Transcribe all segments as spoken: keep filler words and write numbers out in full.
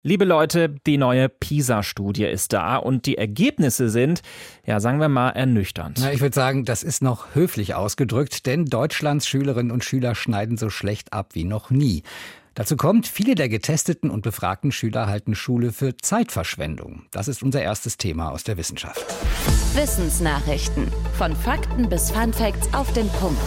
Liebe Leute, die neue PISA-Studie ist da und die Ergebnisse sind, ja, sagen wir mal, ernüchternd. Na, ich würde sagen, das ist noch höflich ausgedrückt, denn Deutschlands Schülerinnen und Schüler schneiden so schlecht ab wie noch nie. Dazu kommt, viele der getesteten und befragten Schüler halten Schule für Zeitverschwendung. Das ist unser erstes Thema aus der Wissenschaft. Wissensnachrichten. Von Fakten bis Funfacts auf den Punkt.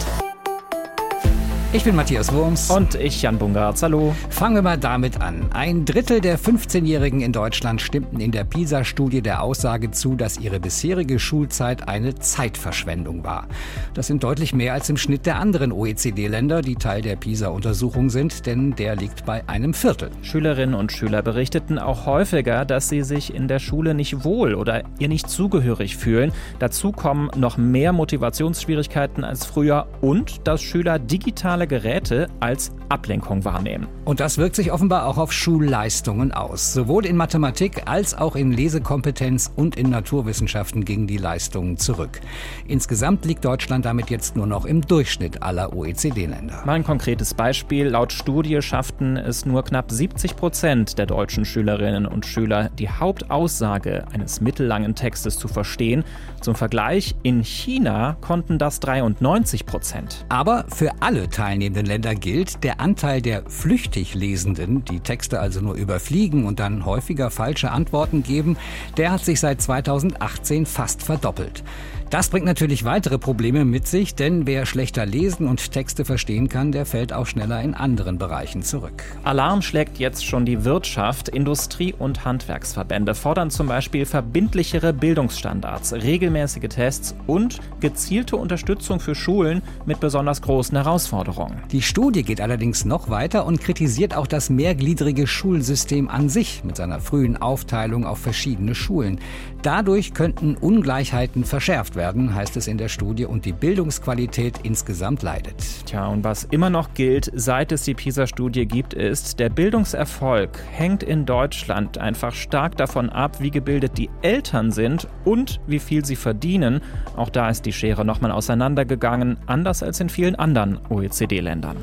Ich bin Matthias Wurms. Und ich, Jan Bungartz. Hallo. Fangen wir mal damit an. Ein Drittel der fünfzehnjährigen in Deutschland stimmten in der PISA-Studie der Aussage zu, dass ihre bisherige Schulzeit eine Zeitverschwendung war. Das sind deutlich mehr als im Schnitt der anderen O E C D-Länder, die Teil der PISA-Untersuchung sind, denn der liegt bei einem Viertel. Schülerinnen und Schüler berichteten auch häufiger, dass sie sich in der Schule nicht wohl oder ihr nicht zugehörig fühlen. Dazu kommen noch mehr Motivationsschwierigkeiten als früher und dass Schüler digitale Geräte als Ablenkung wahrnehmen. Und das wirkt sich offenbar auch auf Schulleistungen aus. Sowohl in Mathematik als auch in Lesekompetenz und in Naturwissenschaften gingen die Leistungen zurück. Insgesamt liegt Deutschland damit jetzt nur noch im Durchschnitt aller O E C D-Länder. Mal ein konkretes Beispiel. Laut Studie schafften es nur knapp siebzig Prozent der deutschen Schülerinnen und Schüler, die Hauptaussage eines mittellangen Textes zu verstehen. Zum Vergleich, in China konnten das dreiundneunzig Prozent. Aber für alle teilnehmenden Länder gilt, der Anteil der flüchtig Lesenden, die Texte also nur überfliegen und dann häufiger falsche Antworten geben, der hat sich seit zweitausendachtzehn fast verdoppelt. Das bringt natürlich weitere Probleme mit sich, denn wer schlechter lesen und Texte verstehen kann, der fällt auch schneller in anderen Bereichen zurück. Alarm schlägt jetzt schon die Wirtschaft. Industrie- und Handwerksverbände fordern zum Beispiel verbindlichere Bildungsstandards, regelmäßige Tests und gezielte Unterstützung für Schulen mit besonders großen Herausforderungen. Die Studie geht allerdings noch weiter und kritisiert auch das mehrgliedrige Schulsystem an sich mit seiner frühen Aufteilung auf verschiedene Schulen. Dadurch könnten Ungleichheiten verschärft werden, heißt es in der Studie, und die Bildungsqualität insgesamt leidet. Tja, und was immer noch gilt, seit es die PISA-Studie gibt, ist, der Bildungserfolg hängt in Deutschland einfach stark davon ab, wie gebildet die Eltern sind und wie viel sie verdienen. Auch da ist die Schere nochmal auseinandergegangen, anders als in vielen anderen O E C D-Ländern.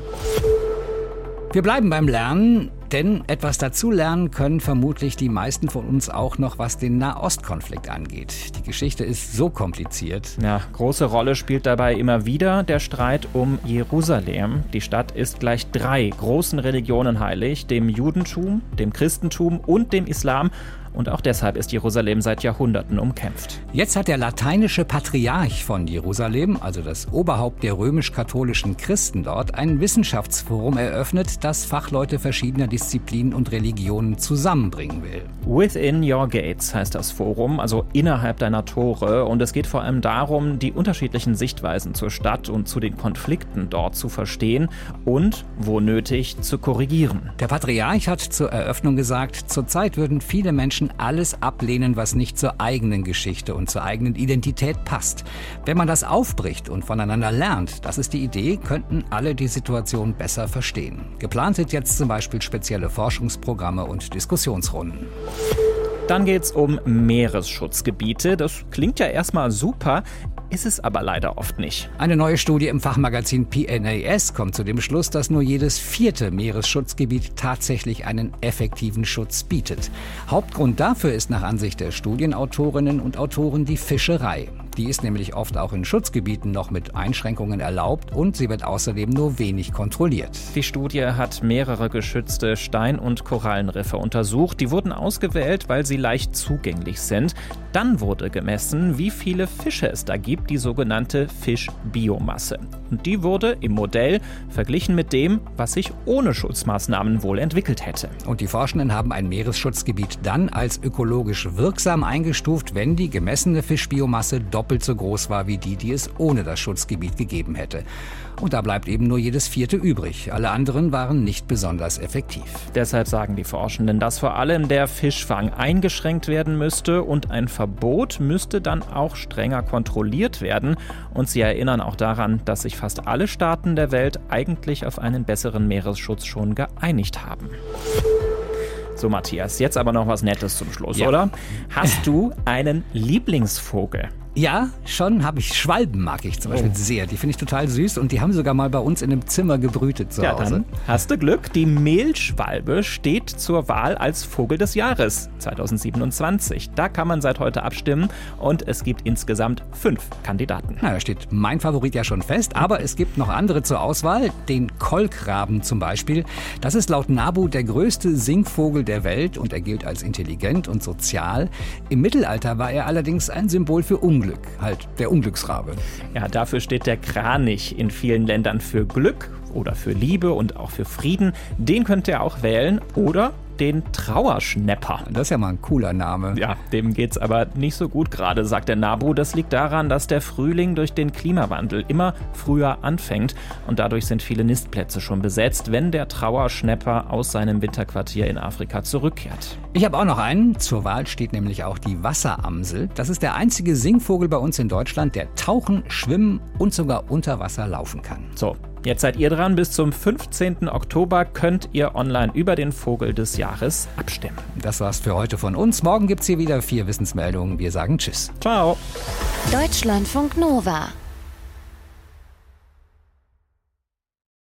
Wir bleiben beim Lernen, denn etwas dazulernen können vermutlich die meisten von uns auch noch, was den Nahostkonflikt angeht. Die Geschichte ist so kompliziert. Ja, große Rolle spielt dabei immer wieder der Streit um Jerusalem. Die Stadt ist gleich drei großen Religionen heilig, dem Judentum, dem Christentum und dem Islam. Und auch deshalb ist Jerusalem seit Jahrhunderten umkämpft. Jetzt hat der lateinische Patriarch von Jerusalem, also das Oberhaupt der römisch-katholischen Christen dort, ein Wissenschaftsforum eröffnet, das Fachleute verschiedener Disziplinen und Religionen zusammenbringen will. Within Your Gates heißt das Forum, also innerhalb deiner Tore. Und es geht vor allem darum, die unterschiedlichen Sichtweisen zur Stadt und zu den Konflikten dort zu verstehen und, wo nötig, zu korrigieren. Der Patriarch hat zur Eröffnung gesagt, zurzeit würden viele Menschen alles ablehnen, was nicht zur eigenen Geschichte und zur eigenen Identität passt. Wenn man das aufbricht und voneinander lernt, das ist die Idee, könnten alle die Situation besser verstehen. Geplant sind jetzt zum Beispiel spezielle Forschungsprogramme und Diskussionsrunden. Dann geht's um Meeresschutzgebiete. Das klingt ja erstmal super, ist es aber leider oft nicht. Eine neue Studie im Fachmagazin P N A S kommt zu dem Schluss, dass nur jedes vierte Meeresschutzgebiet tatsächlich einen effektiven Schutz bietet. Hauptgrund dafür ist nach Ansicht der Studienautorinnen und Autoren die Fischerei. Die ist nämlich oft auch in Schutzgebieten noch mit Einschränkungen erlaubt und sie wird außerdem nur wenig kontrolliert. Die Studie hat mehrere geschützte Stein- und Korallenriffe untersucht. Die wurden ausgewählt, weil sie leicht zugänglich sind. Dann wurde gemessen, wie viele Fische es da gibt, die sogenannte Fischbiomasse. Und die wurde im Modell verglichen mit dem, was sich ohne Schutzmaßnahmen wohl entwickelt hätte. Und die Forschenden haben ein Meeresschutzgebiet dann als ökologisch wirksam eingestuft, wenn die gemessene Fischbiomasse doppelt so groß war wie die, die es ohne das Schutzgebiet gegeben hätte. Und da bleibt eben nur jedes vierte übrig. Alle anderen waren nicht besonders effektiv. Deshalb sagen die Forschenden, dass vor allem der Fischfang eingeschränkt werden müsste und ein Verbot müsste dann auch strenger kontrolliert werden. Und sie erinnern auch daran, dass sich fast alle Staaten der Welt eigentlich auf einen besseren Meeresschutz schon geeinigt haben. So, Matthias, jetzt aber noch was Nettes zum Schluss, ja. oder? Hast du einen Lieblingsvogel? Ja, schon habe ich. Schwalben mag ich zum Beispiel oh. sehr. Die finde ich total süß und die haben sogar mal bei uns in einem Zimmer gebrütet zu ja, Hause. Dann hast du Glück. Die Mehlschwalbe steht zur Wahl als Vogel des Jahres zweitausendsiebenundzwanzig. Da kann man seit heute abstimmen und es gibt insgesamt fünf Kandidaten. Na, da steht mein Favorit ja schon fest, aber es gibt noch andere zur Auswahl. Den Kolkraben zum Beispiel. Das ist laut NABU der größte Singvogel der Welt und er gilt als intelligent und sozial. Im Mittelalter war er allerdings ein Symbol für Unglück. Glück, halt der Unglücksrabe. Ja, dafür steht der Kranich in vielen Ländern für Glück oder für Liebe und auch für Frieden. Den könnt ihr auch wählen oder den Trauerschnäpper. Das ist ja mal ein cooler Name. Ja, dem geht's aber nicht so gut gerade, sagt der NABU. Das liegt daran, dass der Frühling durch den Klimawandel immer früher anfängt und dadurch sind viele Nistplätze schon besetzt, wenn der Trauerschnäpper aus seinem Winterquartier in Afrika zurückkehrt. Ich habe auch noch einen. Zur Wahl steht nämlich auch die Wasseramsel. Das ist der einzige Singvogel bei uns in Deutschland, der tauchen, schwimmen und sogar unter Wasser laufen kann. So. Jetzt seid ihr dran. Bis zum fünfzehnten Oktober könnt ihr online über den Vogel des Jahres abstimmen. Das war's für heute von uns. Morgen gibt's hier wieder vier Wissensmeldungen. Wir sagen Tschüss. Ciao. Deutschlandfunk Nova.